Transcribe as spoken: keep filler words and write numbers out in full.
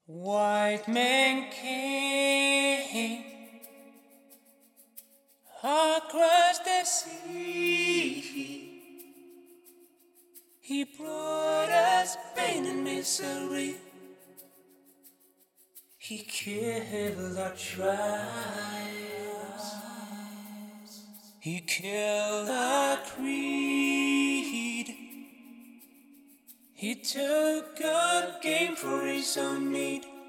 White man came across the sea. He brought us pain and misery. He killed our tribes. He killed our creed. He took our game for his own need.